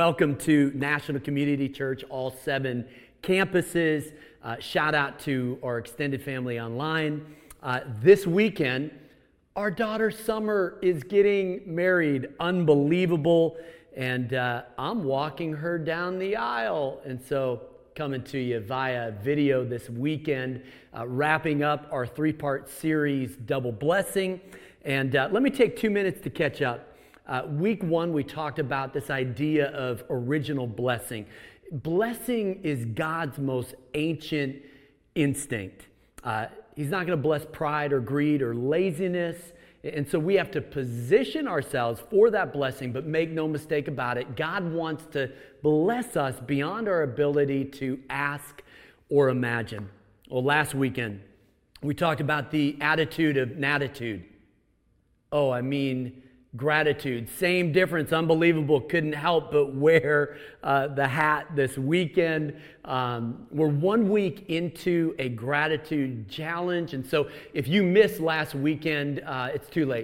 Welcome to National Community Church, all 7 campuses. Shout out to our extended family online. This weekend, our daughter Summer is getting married. Unbelievable. And I'm walking her down the aisle. And so coming to you via video this weekend, wrapping up our 3-part series, Double Blessing. And let me take 2 minutes to catch up. Week 1, we talked about this idea of original blessing. Blessing is God's most ancient instinct. He's not going to bless pride or greed or laziness. And so we have to position ourselves for that blessing, but make no mistake about it, God wants to bless us beyond our ability to ask or imagine. Well, last weekend, we talked about the attitude of natitude. Gratitude. Same difference. Unbelievable. Couldn't help but wear the hat this weekend. We're 1 week into a gratitude challenge. And so if you missed last weekend, it's too late.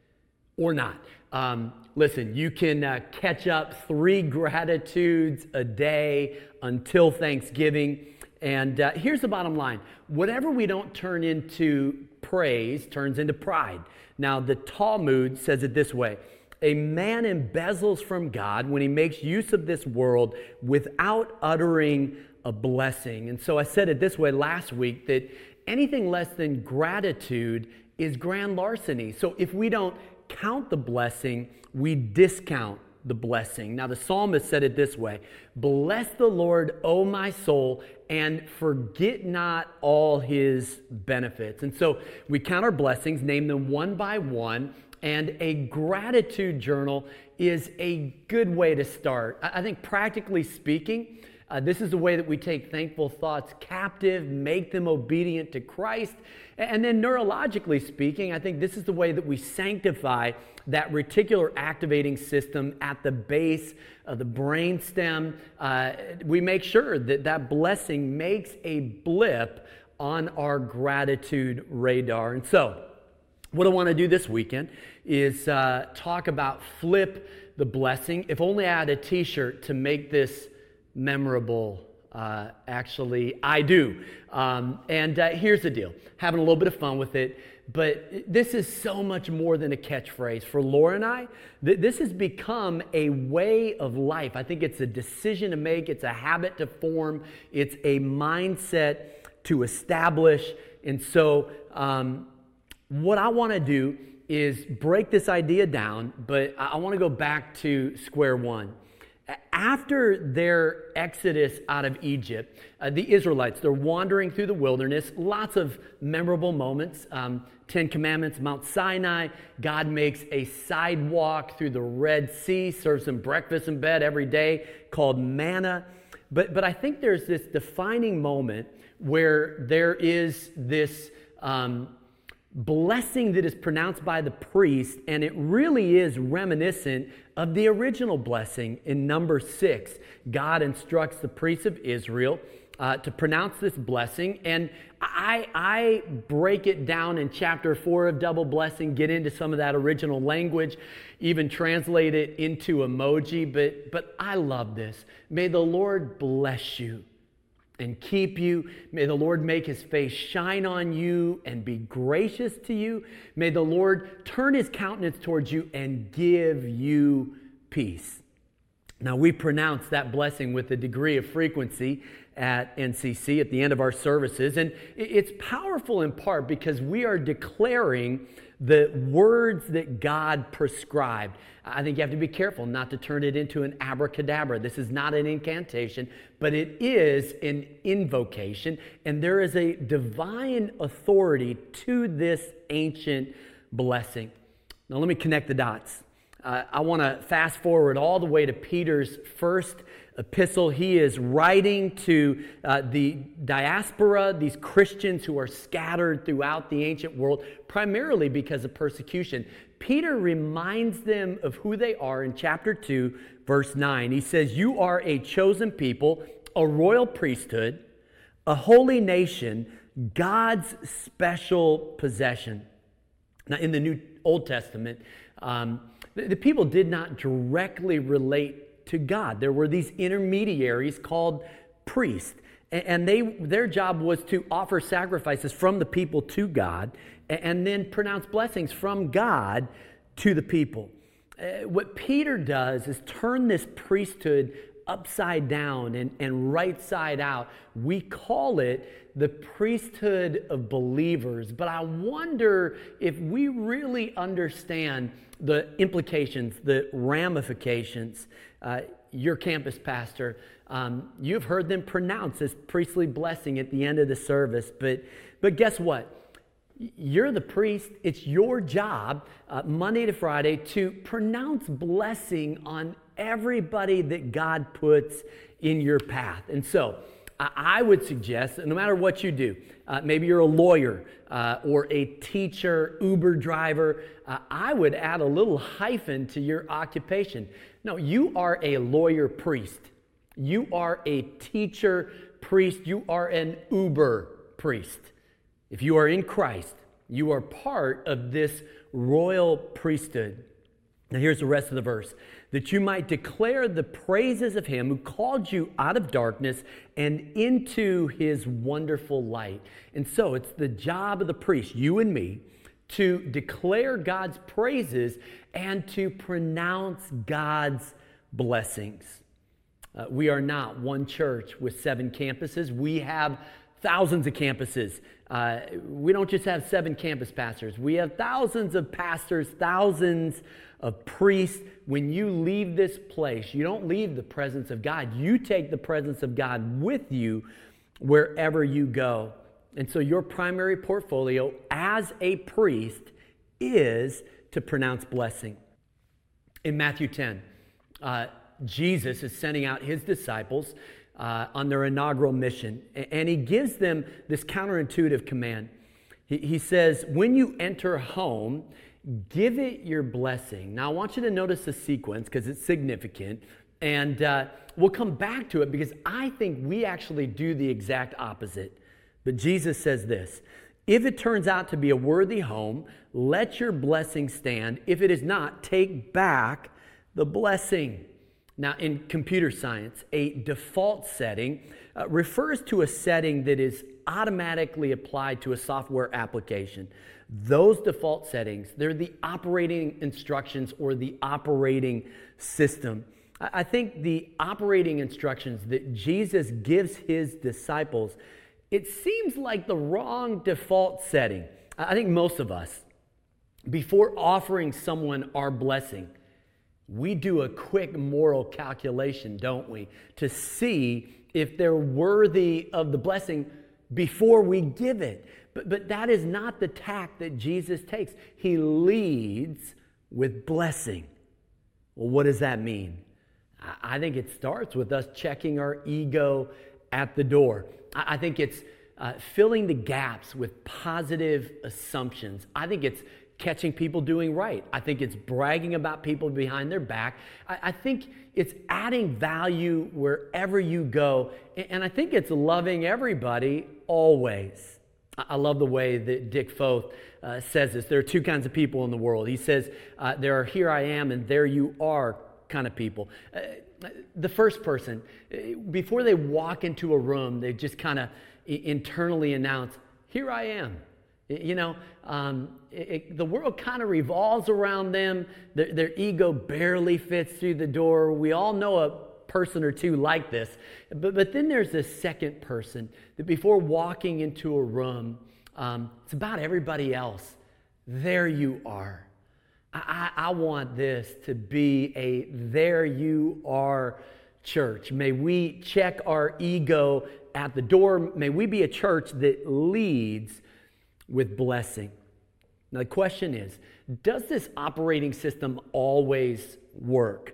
Or not. Listen, you can catch up 3 gratitudes a day until Thanksgiving. And here's the bottom line. Whatever we don't turn into praise turns into pride. Now, the Talmud says it this way: a man embezzles from God when he makes use of this world without uttering a blessing. And so I said it this way last week, that anything less than gratitude is grand larceny. So if we don't count the blessing, we discount the blessing. Now, the psalmist said it this way: bless the Lord, O my soul, and forget not all his benefits. And so we count our blessings, name them one by one, and a gratitude journal is a good way to start. I think practically speaking, this is the way that we take thankful thoughts captive, make them obedient to Christ. And then neurologically speaking, I think this is the way that we sanctify that reticular activating system at the base of the brain stem. We make sure that that blessing makes a blip on our gratitude radar. And so what I want to do this weekend is talk about flip the blessing. If only I had a t-shirt to make this memorable. Actually, I do. Here's the deal. Having a little bit of fun with it, but this is so much more than a catchphrase. For Laura and I, this has become a way of life. I think it's a decision to make. It's a habit to form. It's a mindset to establish. And so what I want to do is break this idea down, but I want to go back to square one. After their exodus out of Egypt, the Israelites, they're wandering through the wilderness, lots of memorable moments. 10 Commandments, Mount Sinai, God makes a sidewalk through the Red Sea, serves them breakfast in bed every day called manna. But I think there's this defining moment where there is this blessing that is pronounced by the priest, and it really is reminiscent of the original blessing in Numbers 6. God instructs the priests of Israel to pronounce this blessing, and I break it down in chapter 4 of Double Blessing, get into some of that original language, even translate it into emoji, but I love this. May the Lord bless you and keep you. May the Lord make his face shine on you and be gracious to you. May the Lord turn his countenance towards you and give you peace. Now, we pronounce that blessing with a degree of frequency at NCC at the end of our services. And it's powerful in part because we are declaring the words that God prescribed. I think you have to be careful not to turn it into an abracadabra. This is not an incantation, but it is an invocation. And there is a divine authority to this ancient blessing. Now, let me connect the dots. I want to fast forward all the way to Peter's first epistle. He is writing to the diaspora, these Christians who are scattered throughout the ancient world, primarily because of persecution. Peter reminds them of who they are in chapter 2, verse 9. He says, "You are a chosen people, a royal priesthood, a holy nation, God's special possession." Now, in the Old Testament, the people did not directly relate to God. There were these intermediaries called priests, and their job was to offer sacrifices from the people to God and then pronounce blessings from God to the people. What Peter does is turn this priesthood upside down and right side out. We call it the priesthood of believers, but I wonder if we really understand the implications, the ramifications. Your campus pastor, you've heard them pronounce this priestly blessing at the end of the service, but guess what? You're the priest. It's your job, Monday to Friday, to pronounce blessing on everybody that God puts in your path. And so I would suggest that no matter what you do, maybe you're a lawyer or a teacher, Uber driver, I would add a little hyphen to your occupation. No, you are a lawyer priest. You are a teacher priest. You are an Uber priest. If you are in Christ, you are part of this royal priesthood. Now here's the rest of the verse. That you might declare the praises of him who called you out of darkness and into his wonderful light. And so it's the job of the priest, you and me, to declare God's praises and to pronounce God's blessings. We are not one church with 7 campuses. We have thousands of campuses. We don't just have 7 campus pastors. We have thousands of pastors, thousands of priests. When you leave this place, you don't leave the presence of God. You take the presence of God with you wherever you go. And so your primary portfolio as a priest is to pronounce blessing. In Matthew 10, Jesus is sending out his disciples on their inaugural mission. And he gives them this counterintuitive command. He says, when you enter a home, give it your blessing. Now, I want you to notice the sequence because it's significant. And we'll come back to it because I think we actually do the exact opposite. But Jesus says this, if it turns out to be a worthy home, let your blessing stand. If it is not, take back the blessing. Now, in computer science, a default setting refers to a setting that is automatically applied to a software application. Those default settings, they're the operating instructions or the operating system. I think the operating instructions that Jesus gives his disciples, it seems like the wrong default setting. I think most of us, before offering someone our blessing, we do a quick moral calculation, don't we, to see if they're worthy of the blessing before we give it. But that is not the tack that Jesus takes. He leads with blessing. Well, what does that mean? I think it starts with us checking our ego at the door. I think it's filling the gaps with positive assumptions. I think it's catching people doing right. I think it's bragging about people behind their back. I think it's adding value wherever you go. And I think it's loving everybody always. I love the way that Dick Foth says this. There are 2 kinds of people in the world. He says there are here I am and there you are kind of people. The first person, before they walk into a room, they just kind of internally announce, here I am. You know, the world kind of revolves around them. Their ego barely fits through the door. We all know a person or two like this. But then there's this second person that before walking into a room, it's about everybody else. There you are. I want this to be a there you are church. May we check our ego at the door. May we be a church that leads with blessing. Now the question is, does this operating system always work?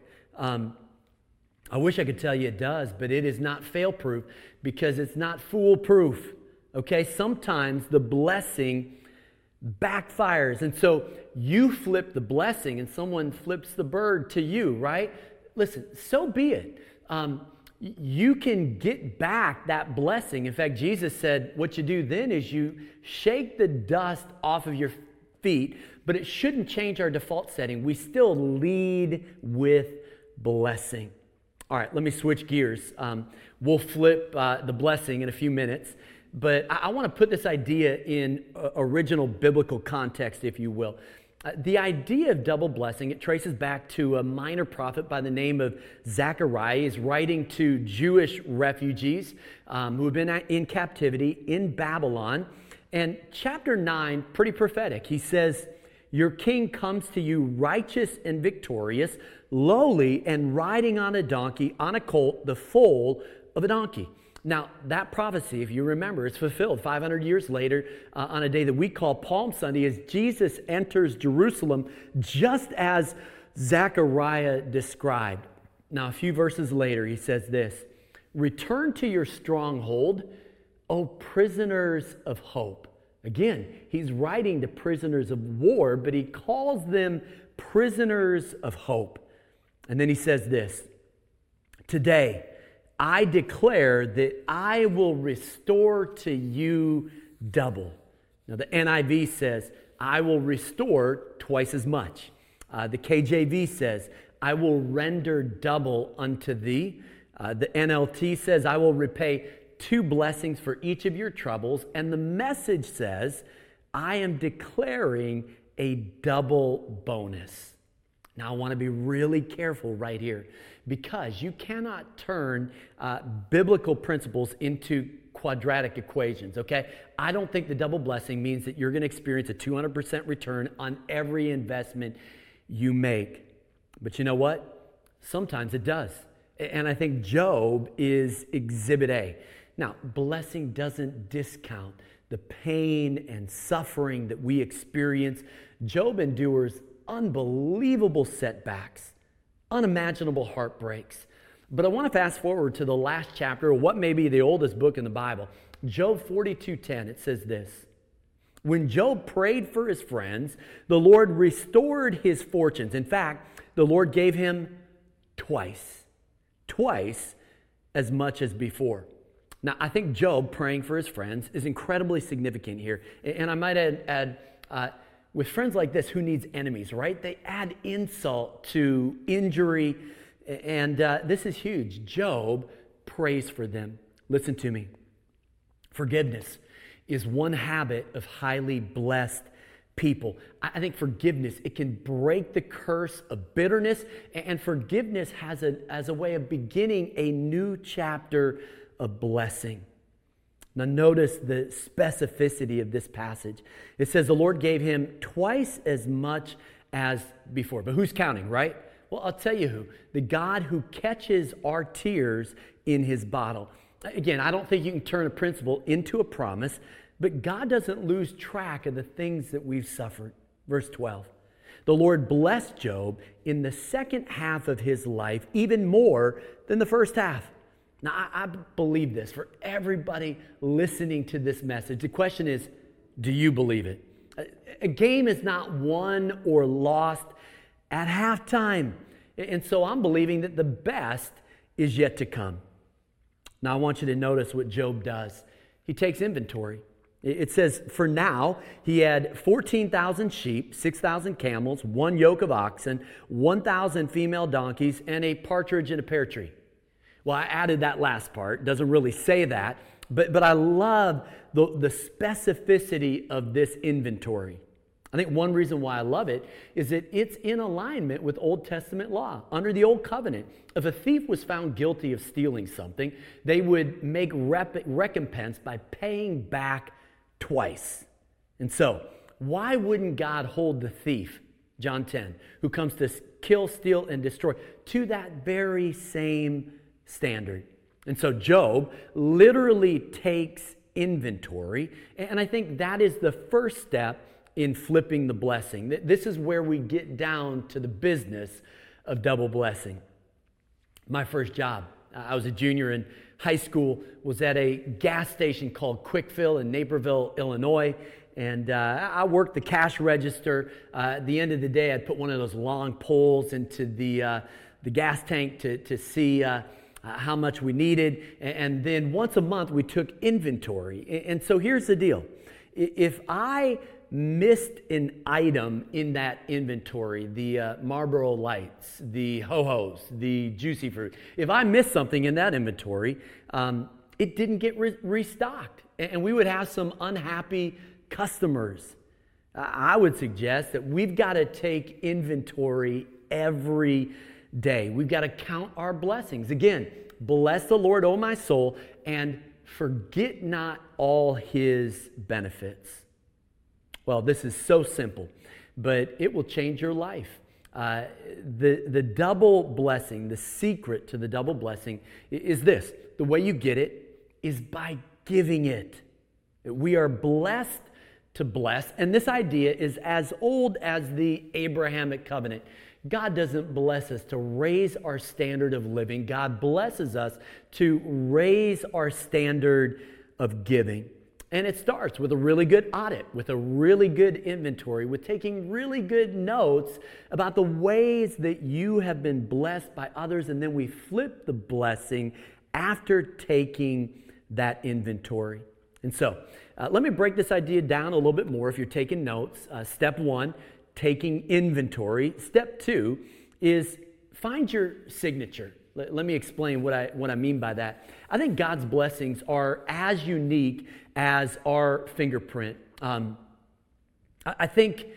I wish I could tell you it does, but it is not fail-proof because it's not foolproof. Okay, sometimes the blessing backfires. And so you flip the blessing and someone flips the bird to you, right? Listen, so be it. You can get back that blessing. In fact, Jesus said what you do then is you shake the dust off of your feet, but it shouldn't change our default setting. We still lead with blessing. All right, let me switch gears. We'll flip the blessing in a few minutes, but I want to put this idea in original biblical context, if you will. The idea of double blessing, it traces back to a minor prophet by the name of Zechariah. He's writing to Jewish refugees who have been in captivity in Babylon. And chapter 9, pretty prophetic. He says, "Your king comes to you righteous and victorious, lowly and riding on a donkey, on a colt, the foal of a donkey." Now, that prophecy, if you remember, is fulfilled 500 years later on a day that we call Palm Sunday as Jesus enters Jerusalem just as Zechariah described. Now, a few verses later, he says this, "Return to your stronghold, O prisoners of hope." Again, he's writing to prisoners of war, but he calls them prisoners of hope. And then he says this, "Today, I declare that I will restore to you double." Now, the NIV says, "I will restore twice as much." The KJV says, "I will render double unto thee." The NLT says, "I will repay 2 blessings for each of your troubles." And the Message says, "I am declaring a double bonus." Now, I want to be really careful right here because you cannot turn biblical principles into quadratic equations, okay? I don't think the double blessing means that you're going to experience a 200% return on every investment you make. But you know what? Sometimes it does. And I think Job is exhibit A. Now, blessing doesn't discount the pain and suffering that we experience. Job endures unbelievable setbacks, unimaginable heartbreaks. But I want to fast forward to the last chapter, or what may be the oldest book in the Bible. Job 42:10, it says this, "When Job prayed for his friends, the Lord restored his fortunes. In fact, the Lord gave him twice as much as before." Now, I think Job praying for his friends is incredibly significant here. And I might add with friends like this, who needs enemies, right? They add insult to injury, and this is huge. Job prays for them. Listen to me. Forgiveness is one habit of highly blessed people. I think forgiveness, it can break the curse of bitterness, and forgiveness has as a way of beginning a new chapter of blessing. Now notice the specificity of this passage. It says the Lord gave him twice as much as before. But who's counting, right? Well, I'll tell you who. The God who catches our tears in his bottle. Again, I don't think you can turn a principle into a promise, but God doesn't lose track of the things that we've suffered. Verse 12. The Lord blessed Job in the second half of his life even more than the first half. Now, I believe this for everybody listening to this message. The question is, do you believe it? A game is not won or lost at halftime. And so I'm believing that the best is yet to come. Now, I want you to notice what Job does. He takes inventory. It says, for now, he had 14,000 sheep, 6,000 camels, 1 yoke of oxen, 1,000 female donkeys, and a partridge in a pear tree. Well, I added that last part. It doesn't really say that, but I love the specificity of this inventory. I think one reason why I love it is that it's in alignment with Old Testament law. Under the Old Covenant, if a thief was found guilty of stealing something, they would make recompense by paying back twice. And so, why wouldn't God hold the thief, John 10, who comes to kill, steal, and destroy, to that very same standard? And so Job literally takes inventory, and I think that is the first step in flipping the blessing. This is where we get down to the business of double blessing. My first job, I was a junior in high school, was at a gas station called Quickfill in Naperville, Illinois, and I worked the cash register. At the end of the day, I'd put one of those long poles into the gas tank to see how much we needed, and then once a month we took inventory. And so here's the deal. If I missed an item in that inventory, the Marlboro Lights, the Ho-Hos, the Juicy Fruit, if I missed something in that inventory, it didn't get restocked. And we would have some unhappy customers. I would suggest that we've got to take inventory every day. We've got to count our blessings. Again, bless the Lord, O my soul, and forget not all his benefits. Well, this is so simple, but it will change your life. The double blessing, the secret to the double blessing is this. The way you get it is by giving it. We are blessed to bless, and this idea is as old as the Abrahamic covenant. God doesn't bless us to raise our standard of living. God blesses us to raise our standard of giving. And it starts with a really good audit, with a really good inventory, with taking really good notes about the ways that you have been blessed by others, and then we flip the blessing after taking that inventory. And so, let me break this idea down a little bit more if you're taking notes. Step 1, taking inventory. Step 2 is find your signature. Let me explain what I mean by that. I think God's blessings are as unique as our fingerprint. I think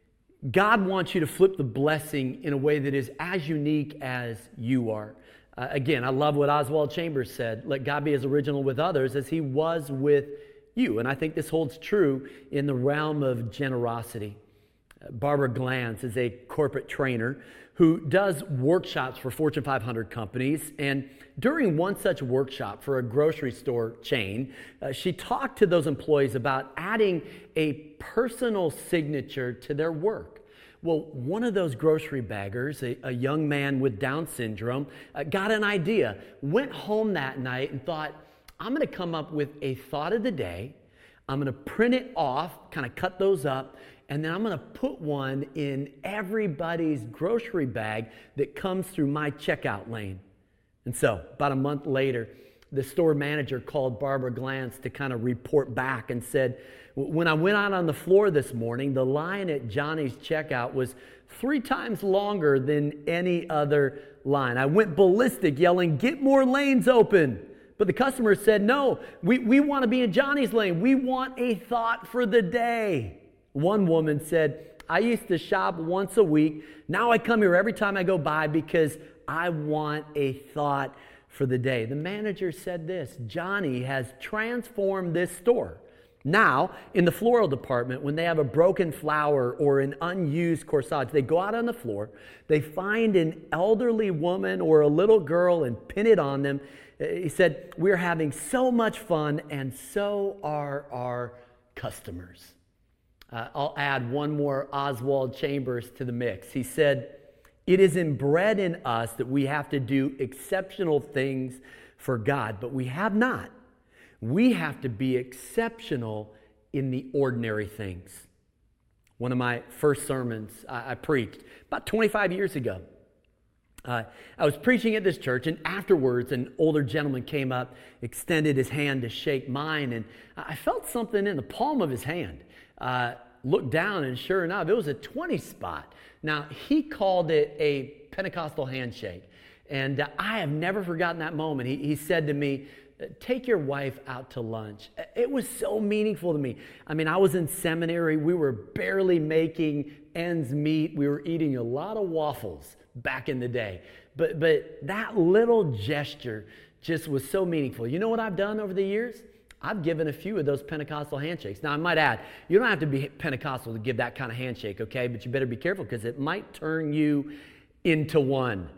God wants you to flip the blessing in a way that is as unique as you are. Again, I love what Oswald Chambers said. Let God be as original with others as he was with you. And I think this holds true in the realm of generosity. Barbara Glantz is a corporate trainer who does workshops for Fortune 500 companies. And during one such workshop for a grocery store chain, she talked to those employees about adding a personal signature to their work. Well, one of those grocery baggers, a young man with Down syndrome, got an idea, went home that night and thought, I'm going to come up with a thought of the day. I'm going to print it off, kind of cut those up, and then I'm going to put one in everybody's grocery bag that comes through my checkout lane. And so, about a month later, the store manager called Barbara Glantz to kind of report back and said, when I went out on the floor this morning, the line at Johnny's checkout was 3 times longer than any other line. I went ballistic yelling, "Get more lanes open." But the customer said, no, we want to be in Johnny's lane. We want a thought for the day. One woman said, I used to shop once a week. Now I come here every time I go by because I want a thought for the day. The manager said this, Johnny has transformed this store. Now, in the floral department, when they have a broken flower or an unused corsage, they go out on the floor, they find an elderly woman or a little girl and pin it on them. He said, we're having so much fun, and so are our customers. I'll add one more Oswald Chambers to the mix. He said, it is inbred in us that we have to do exceptional things for God, but we have not. We have to be exceptional in the ordinary things. One of my first sermons I preached about 25 years ago. I was preaching at this church, and afterwards an older gentleman came up, extended his hand to shake mine, and I felt something in the palm of his hand. Looked down, and sure enough, it was a 20 spot. Now, he called it a Pentecostal handshake, and I have never forgotten that moment. He said to me, take your wife out to lunch. It was so meaningful to me. I mean, I was in seminary. We were barely making ends meet. We were eating a lot of waffles back in the day. But that little gesture just was so meaningful. You know what I've done over the years? I've given a few of those Pentecostal handshakes. Now, I might add, you don't have to be Pentecostal to give that kind of handshake, okay? But you better be careful because it might turn you into one.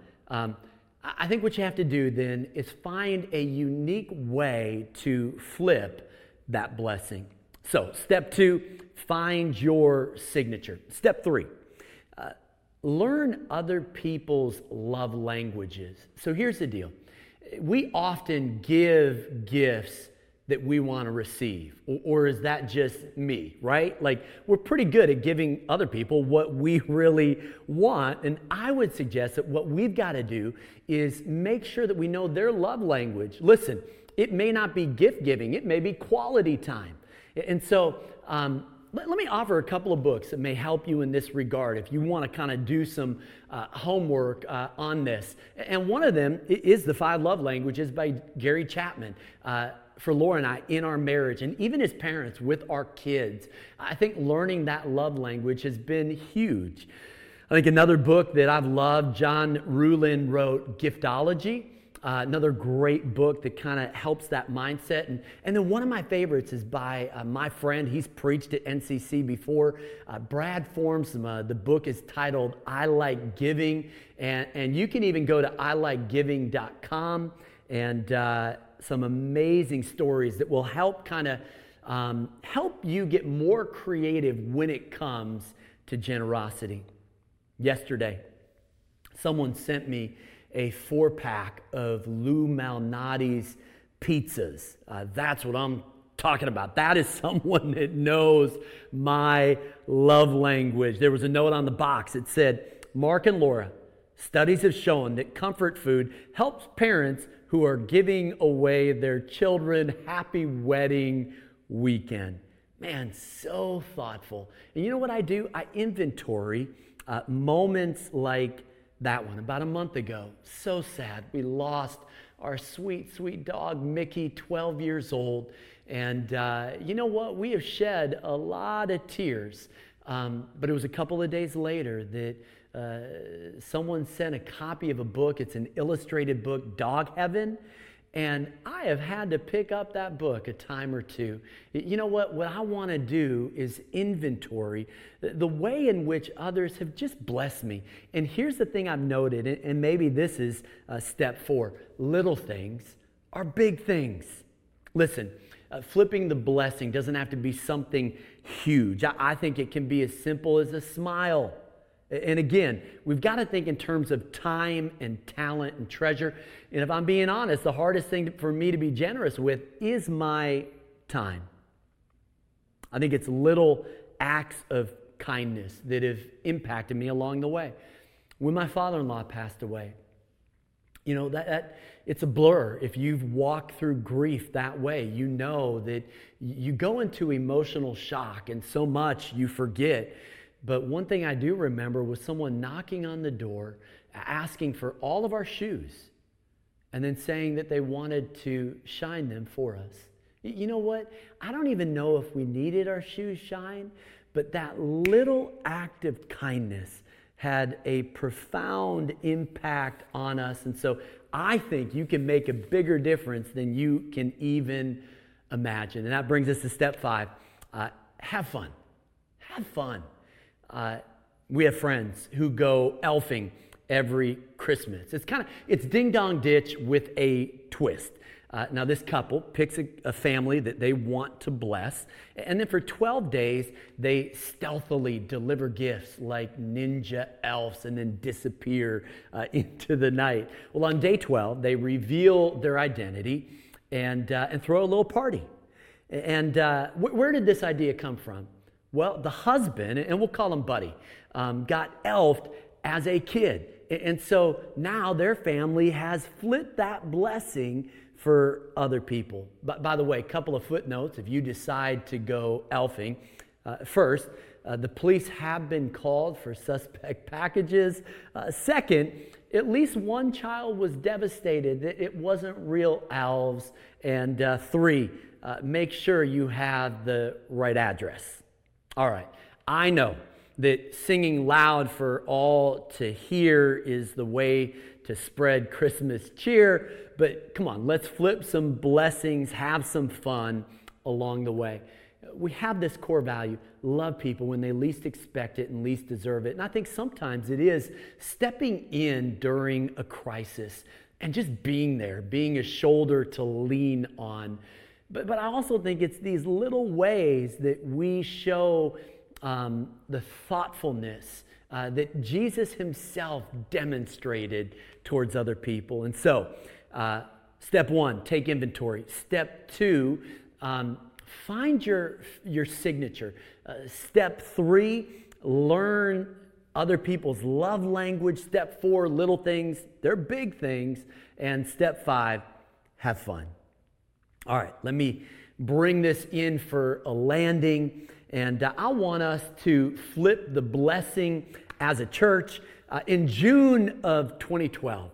I think what you have to do then is find a unique way to flip that blessing. So, step 2, find your signature. Step 3, learn other people's love languages. So here's the deal. We often give gifts that we want to receive, or is that just me, right? Like, we're pretty good at giving other people what we really want, and I would suggest that what we've got to do is make sure that we know their love language. Listen, it may not be gift giving, it may be quality time. And so let me offer a couple of books that may help you in this regard if you want to kind of do some homework on this. And one of them is The 5 Love Languages by Gary Chapman. For Laura and I in our marriage, and even as parents with our kids, I think learning that love language has been huge. I think another book that I've loved, John Ruhlin wrote Giftology, another great book that kind of helps that mindset. And then one of my favorites is by my friend, he's preached at NCC before, Brad Formsma. The book is titled I Like Giving, and you can even go to ilikegiving.com and some amazing stories that will help kind of help you get more creative when it comes to generosity. Yesterday, someone sent me a 4-pack of Lou Malnati's pizzas. That's what I'm talking about. That is someone that knows my love language. There was a note on the box. It said, Mark and Laura, studies have shown that comfort food helps parents who are giving away their children happy wedding weekend. Man, so thoughtful. And you know what I do? I inventory moments like that one. About a month ago, so sad, we lost our sweet, sweet dog, Mickey, 12 years old. And you know what? We have shed a lot of tears. But it was a couple of days later that someone sent a copy of a book. It's an illustrated book, Dog Heaven. And I have had to pick up that book a time or two. You know what? What I want to do is inventory the way in which others have just blessed me. And here's the thing I've noted, and maybe this is step 4. Little things are big things. Listen, flipping the blessing doesn't have to be something huge. I think it can be as simple as a smile. And again, we've got to think in terms of time and talent and treasure. And if I'm being honest, the hardest thing for me to be generous with is my time. I think it's little acts of kindness that have impacted me along the way. When my father-in-law passed away, you know, that it's a blur. If you've walked through grief that way, you know that you go into emotional shock and so much you forget. But one thing I do remember was someone knocking on the door, asking for all of our shoes, and then saying that they wanted to shine them for us. You know what? I don't even know if we needed our shoes shined, but that little act of kindness had a profound impact on us. And so I think you can make a bigger difference than you can even imagine. And that brings us to step 5. Have fun. Have fun. We have friends who go elfing every Christmas. It's Ding Dong Ditch with a twist. Now this couple picks a family that they want to bless, and then for 12 days they stealthily deliver gifts like ninja elves and then disappear into the night. Well, on day 12 they reveal their identity and throw a little party. And where did this idea come from? Well, the husband, and we'll call him Buddy, got elfed as a kid. And so now their family has flipped that blessing for other people. But by the way, a couple of footnotes if you decide to go elfing. First, the police have been called for suspect packages. Second, at least one child was devastated that it wasn't real elves. And 3, make sure you have the right address. All right, I know that singing loud for all to hear is the way to spread Christmas cheer, but come on, let's flip some blessings, have some fun along the way. We have this core value, love people when they least expect it and least deserve it. And I think sometimes it is stepping in during a crisis and just being there, being a shoulder to lean on. But I also think it's these little ways that we show the thoughtfulness that Jesus himself demonstrated towards other people. And so, step 1, take inventory. Step 2, find your signature. Step 3, learn other people's love language. Step 4, little things. They're big things. And step 5, have fun. All right, let me bring this in for a landing. And I want us to flip the blessing as a church. In June of 2012,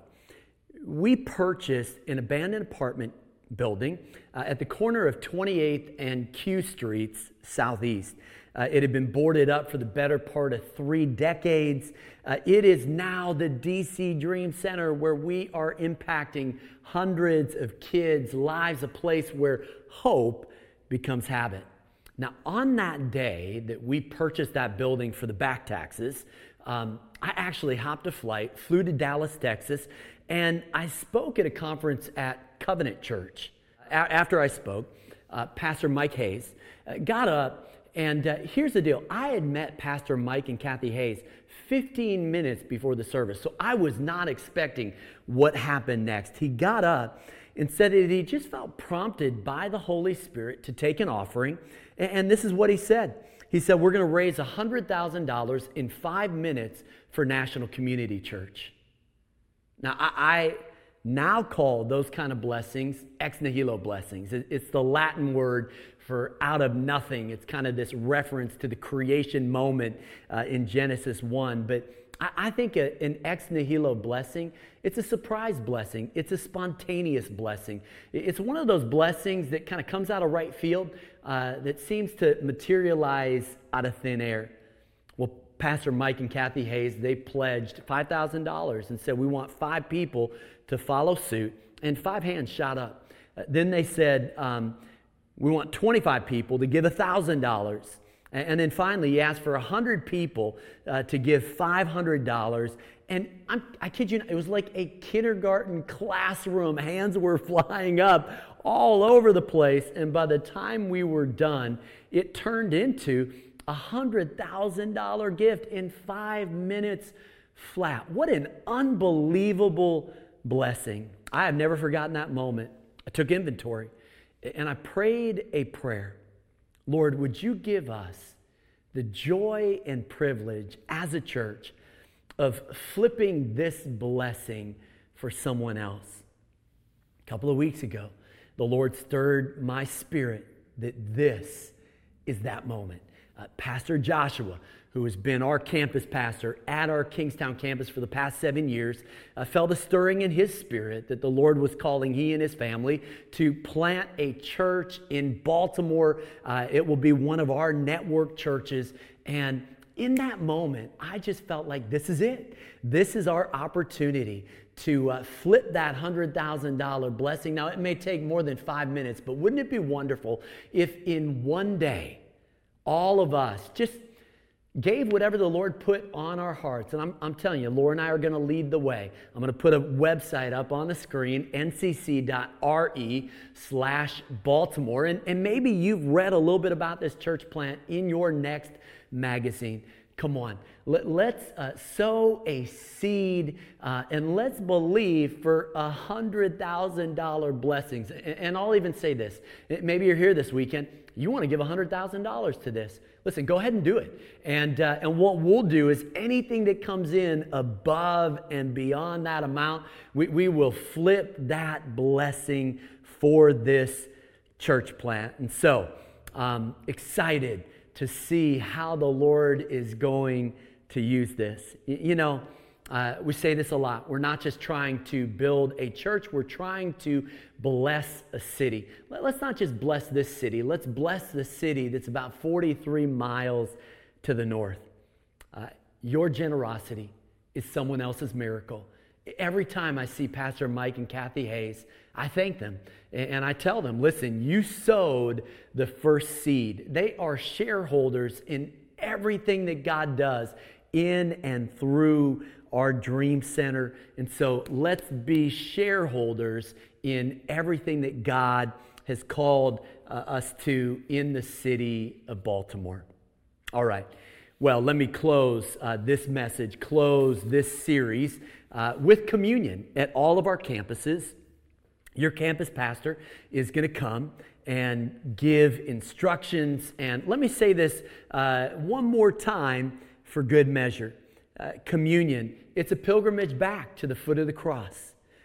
we purchased an abandoned apartment building at the corner of 28th and Q Streets Southeast. It had been boarded up for the better part of 3 decades. It is now the DC Dream Center, where we are impacting hundreds of kids' lives, a place where hope becomes habit. Now, on that day that we purchased that building for the back taxes, I actually hopped a flight, flew to Dallas, Texas, and I spoke at a conference at Covenant Church. After I spoke, Pastor Mike Hayes got up, and here's the deal. I had met Pastor Mike and Kathy Hayes 15 minutes before the service, so I was not expecting what happened next. He got up and said that he just felt prompted by the Holy Spirit to take an offering, and this is what he said. He said, we're going to raise $100,000 in 5 minutes for National Community Church. Now, I now call those kind of blessings ex nihilo blessings. It's the Latin word for out of nothing. It's kind of this reference to the creation moment in Genesis 1. But I think an ex nihilo blessing, it's a surprise blessing. It's a spontaneous blessing. It's one of those blessings that kind of comes out of right field that seems to materialize out of thin air. Well, Pastor Mike and Kathy Hayes, they pledged $5,000 and said, we want 5 people to follow suit, and 5 hands shot up. Then they said, we want 25 people to give $1,000. And then finally, he asked for 100 people to give $500. And I kid you not, it was like a kindergarten classroom. Hands were flying up all over the place. And by the time we were done, it turned into a $100,000 gift in 5 minutes flat. What an unbelievable blessing. I have never forgotten that moment. I took inventory and I prayed a prayer. Lord, would you give us the joy and privilege as a church of flipping this blessing for someone else? A couple of weeks ago, the Lord stirred my spirit that this is that moment. Pastor Joshua, who has been our campus pastor at our Kingstown campus for the past 7 years, felt a stirring in his spirit that the Lord was calling he and his family to plant a church in Baltimore. It will be one of our network churches. And in that moment, I just felt like this is it. This is our opportunity to flip that $100,000 blessing. Now, it may take more than 5 minutes, but wouldn't it be wonderful if in one day, all of us just gave whatever the Lord put on our hearts. And I'm telling you, Laura and I are going to lead the way. I'm going to put a website up on the screen, ncc.re/Baltimore. And maybe you've read a little bit about this church plant in your next magazine. Come on, let's sow a seed and let's believe for $100,000 blessings. And I'll even say this. Maybe you're here this weekend. You want to give $100,000 to this. Listen, go ahead and do it. And what we'll do is anything that comes in above and beyond that amount, we will flip that blessing for this church plant. And so, excited to see how the Lord is going to use this. You know, we say this a lot. We're not just trying to build a church. We're trying to bless a city. Let's not just bless this city. Let's bless the city that's about 43 miles to the north. Your generosity is someone else's miracle. Every time I see Pastor Mike and Kathy Hayes, I thank them. And I tell them, listen, you sowed the first seed. They are shareholders in everything that God does in and through our Dream Center. And so let's be shareholders in everything that God has called us to in the city of Baltimore. All right. Well, let me close this message, close this series with communion at all of our campuses. Your campus pastor is going to come and give instructions. And let me say this one more time for good measure. Communion, it's a pilgrimage back to the foot of the cross.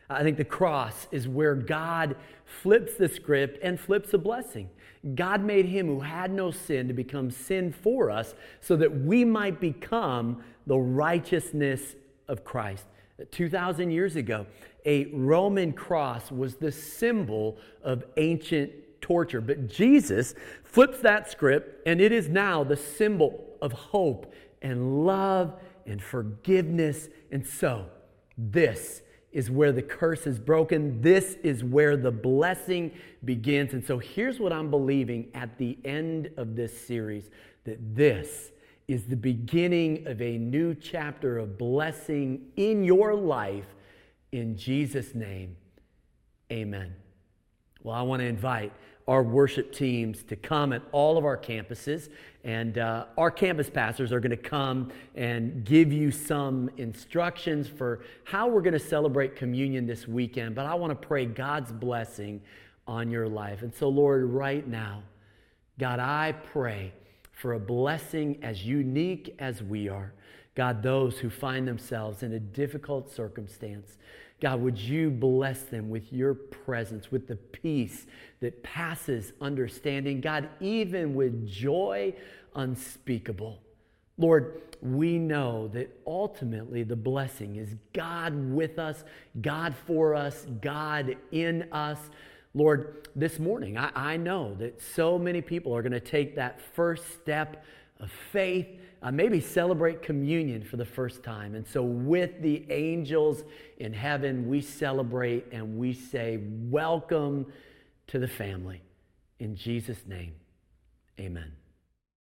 I think the cross is where God flips the script and flips a blessing. God made him who had no sin to become sin for us so that we might become the righteousness of Christ. 2,000 years ago, a Roman cross was the symbol of ancient torture. But Jesus flips that script, and it is now the symbol of hope and love and forgiveness. And so, this is where the curse is broken. This is where the blessing begins. And so here's what I'm believing at the end of this series, that this is the beginning of a new chapter of blessing in your life. In Jesus' name, amen. Well, I want to invite our worship teams to come at all of our campuses, and our campus pastors are going to come and give you some instructions for how we're going to celebrate communion this weekend. But I want to pray God's blessing on your life. And so, Lord, right now, God, I pray for a blessing as unique as we are. God, those who find themselves in a difficult circumstance, God, would you bless them with your presence, with the peace that passes understanding, God, even with joy unspeakable. Lord, we know that ultimately the blessing is God with us, God for us, God in us. Lord, this morning, I know that so many people are going to take that first step of faith, maybe celebrate communion for the first time. And so with the angels in heaven, we celebrate and we say, welcome to the family. In Jesus' name, amen.